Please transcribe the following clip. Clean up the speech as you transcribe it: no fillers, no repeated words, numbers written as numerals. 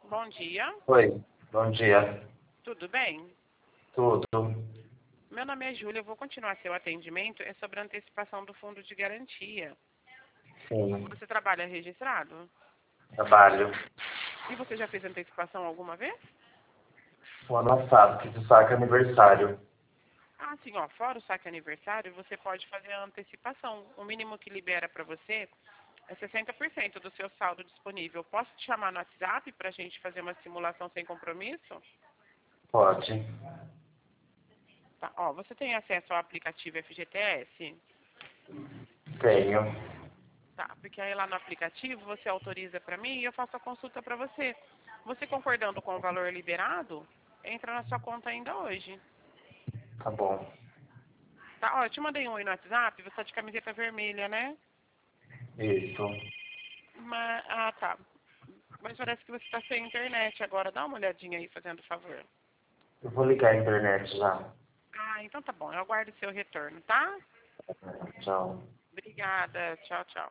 Bom dia, Oi, bom dia. tudo bem? Tudo? Meu nome é Júlia, eu vou continuar seu atendimento. É sobre a antecipação do fundo de garantia. Sim, Você trabalha registrado? trabalho. E você já fez antecipação alguma vez? O ano passado, fiz o saque aniversário. Ah, sim, ó, fora o saque aniversário, você pode fazer a antecipação. O mínimo que libera para você é 60% do seu saldo disponível. Posso te chamar no WhatsApp para a gente fazer uma simulação sem compromisso? Pode? Tá, ó, você tem acesso ao aplicativo FGTS? Tenho. Tá, porque aí lá no aplicativo você autoriza para mim e eu faço a consulta para você. Você concordando com o valor liberado, entra na sua conta ainda hoje. Tá bom. Tá, ó, eu te mandei um oi no WhatsApp, você tá de camiseta vermelha, né? Isso. Tá. Mas parece que você tá sem internet agora. Dá uma olhadinha aí, fazendo favor. Eu vou ligar a internet já. Ah, então tá bom. Eu aguardo o seu retorno, tá? Tchau. Obrigada. Tchau, tchau.